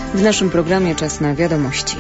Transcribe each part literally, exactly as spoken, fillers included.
W naszym programie czas na wiadomości.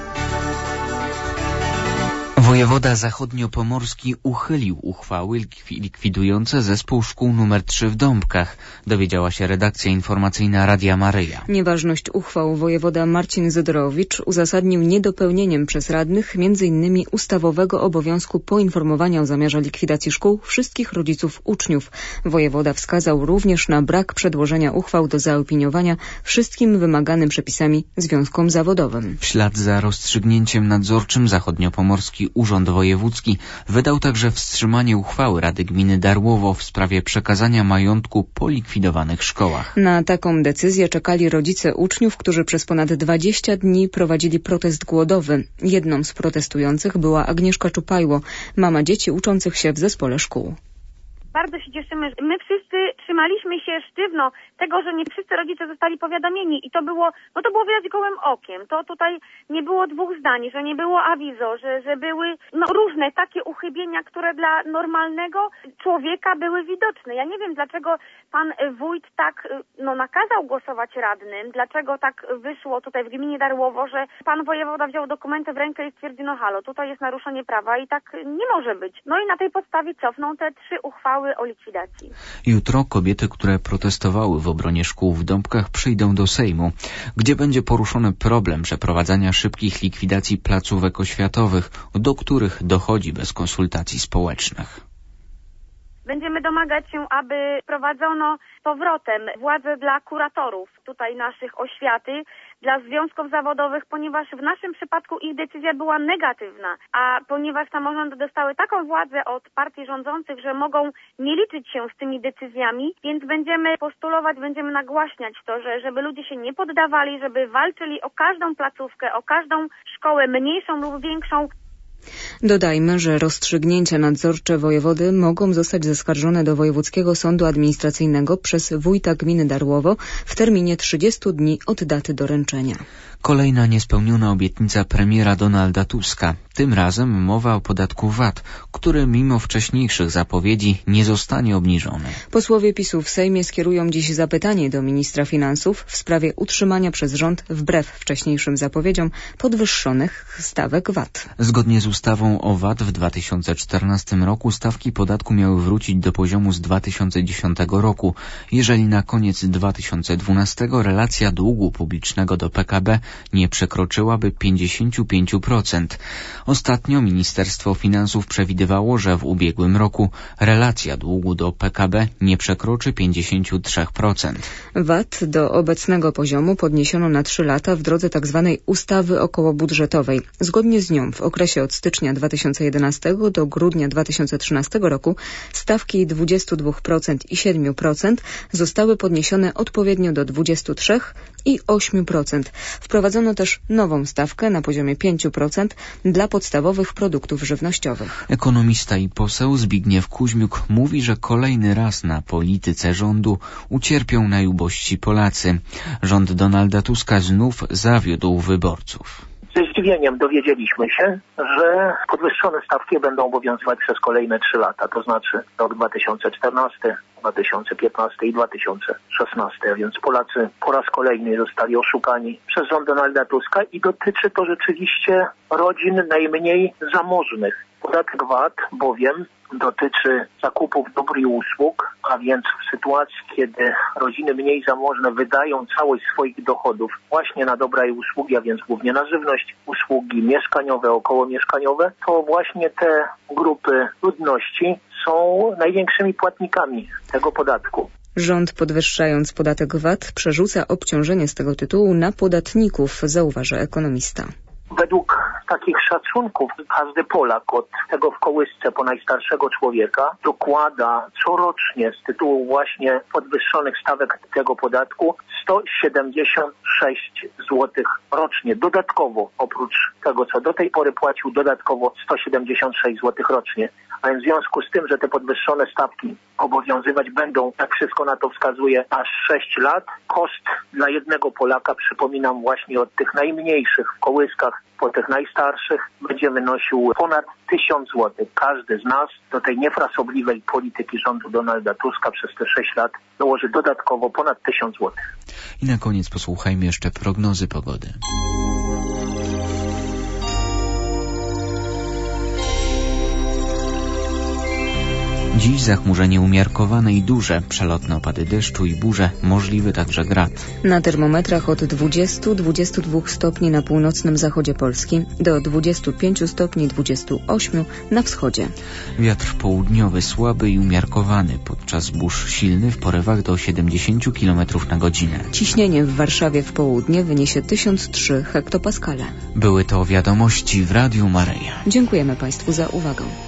Wojewoda zachodniopomorski uchylił uchwały likwidujące zespół szkół numer trzy w Dąbkach, dowiedziała się redakcja informacyjna Radia Maryja. Nieważność uchwał wojewoda Marcin Zydorowicz uzasadnił niedopełnieniem przez radnych między innymi ustawowego obowiązku poinformowania o zamiarze likwidacji szkół wszystkich rodziców uczniów. Wojewoda wskazał również na brak przedłożenia uchwał do zaopiniowania wszystkim wymaganym przepisami związkom zawodowym. W ślad za rozstrzygnięciem nadzorczym zachodniopomorski Urząd Wojewódzki wydał także wstrzymanie uchwały Rady Gminy Darłowo w sprawie przekazania majątku po likwidowanych szkołach. Na taką decyzję czekali rodzice uczniów, którzy przez ponad dwadzieścia dni prowadzili protest głodowy. Jedną z protestujących była Agnieszka Czupajło, mama dzieci uczących się w zespole szkół. Bardzo się cieszymy, że my wszyscy trzymaliśmy się sztywno tego, że nie wszyscy rodzice zostali powiadomieni i to było, no to było widać gołym okiem. To tutaj nie było dwóch zdań, że nie było awizo, że, że były no, różne takie uchybienia, które dla normalnego człowieka były widoczne. Ja nie wiem, dlaczego pan wójt tak no, nakazał głosować radnym, dlaczego tak wyszło tutaj w gminie Darłowo, że pan wojewoda wziął dokumenty w rękę i stwierdził, no halo, tutaj jest naruszenie prawa i tak nie może być. No i na tej podstawie cofną te trzy uchwały o likwidacji. Jutro kobiety, które protestowały w obronie szkół w Dąbkach, przyjdą do Sejmu, gdzie będzie poruszony problem przeprowadzania szybkich likwidacji placówek oświatowych, do których dochodzi bez konsultacji społecznych. Będziemy domagać się, aby wprowadzono powrotem władzę dla kuratorów tutaj naszych oświaty, dla związków zawodowych, ponieważ w naszym przypadku ich decyzja była negatywna, a ponieważ samorządy dostały taką władzę od partii rządzących, że mogą nie liczyć się z tymi decyzjami, więc będziemy postulować, będziemy nagłaśniać to, że żeby ludzie się nie poddawali, żeby walczyli o każdą placówkę, o każdą szkołę, mniejszą lub większą. Dodajmy, że rozstrzygnięcia nadzorcze wojewody mogą zostać zaskarżone do Wojewódzkiego Sądu Administracyjnego przez wójta gminy Darłowo w terminie trzydziestu dni od daty doręczenia. Kolejna niespełniona obietnica premiera Donalda Tuska. Tym razem mowa o podatku V A T, który mimo wcześniejszych zapowiedzi nie zostanie obniżony. Posłowie PiSu w Sejmie skierują dziś zapytanie do ministra finansów w sprawie utrzymania przez rząd, wbrew wcześniejszym zapowiedziom, podwyższonych stawek V A T. Zgodnie z ustawą o V A T w dwa tysiące czternastym roku stawki podatku miały wrócić do poziomu z dwa tysiące dziesiątego roku, jeżeli na koniec dwa tysiące dwunastego relacja długu publicznego do P K B nie przekroczyłaby pięćdziesiąt pięć procent. Ostatnio Ministerstwo Finansów przewidywało, że w ubiegłym roku relacja długu do P K B nie przekroczy pięćdziesiąt trzy procent. V A T do obecnego poziomu podniesiono na trzy lata w drodze tzw. ustawy okołobudżetowej. Zgodnie z nią w okresie od stycznia dwa tysiące jedenastego do grudnia dwa tysiące trzynastego roku stawki dwadzieścia dwa procent i siedem procent zostały podniesione odpowiednio do dwadzieścia trzy procent i osiem procent. Wprowadzono też nową stawkę na poziomie pięć procent dla podstawowych produktów żywnościowych. Ekonomista i poseł Zbigniew Kuźmiuk mówi, że kolejny raz na polityce rządu ucierpią najubożsi Polacy. Rząd Donalda Tuska znów zawiódł wyborców. Ze zdziwieniem dowiedzieliśmy się, że podwyższone stawki będą obowiązywać przez kolejne trzy lata, to znaczy rok dwa tysiące czternasty, dwa tysiące piętnasty i dwa tysiące szesnasty, a więc Polacy po raz kolejny zostali oszukani przez rząd Donalda Tuska i dotyczy to rzeczywiście rodzin najmniej zamożnych. Podatek V A T bowiem dotyczy zakupów dóbr i usług, a więc w sytuacji, kiedy rodziny mniej zamożne wydają całość swoich dochodów właśnie na dobra i usługi, a więc głównie na żywność, usługi mieszkaniowe, okołomieszkaniowe, to właśnie te grupy ludności są największymi płatnikami tego podatku. Rząd, podwyższając podatek V A T, przerzuca obciążenie z tego tytułu na podatników, zauważa ekonomista. Według takich szacunków każdy Polak od tego w kołysce po najstarszego człowieka dokłada corocznie z tytułu właśnie podwyższonych stawek tego podatku sto siedemdziesiąt sześć złotych rocznie. Dodatkowo, oprócz tego co do tej pory płacił, dodatkowo sto siedemdziesiąt sześć złotych rocznie. A więc w związku z tym, że te podwyższone stawki obowiązywać będą, jak wszystko na to wskazuje, aż sześć lat, koszt dla jednego Polaka, przypominam, właśnie od tych najmniejszych w kołyskach po tych najstarszych starszych będzie wynosił ponad tysiąc złotych. Każdy z nas do tej niefrasobliwej polityki rządu Donalda Tuska przez te sześć lat dołoży dodatkowo ponad tysiąc złotych. I na koniec posłuchajmy jeszcze prognozy pogody. Dziś zachmurzenie umiarkowane i duże, przelotne opady deszczu i burze, możliwy także grad. Na termometrach od dwudziestu do dwudziestu dwóch stopni na północnym zachodzie Polski, do dwudziestu pięciu stopni dwudziestu ośmiu na wschodzie. Wiatr południowy słaby i umiarkowany, podczas burz silny w porywach do siedemdziesięciu kilometrów na godzinę. Ciśnienie w Warszawie w południe wyniesie tysiąc trzy hektopaskale. Były to wiadomości w Radiu Maryja. Dziękujemy Państwu za uwagę.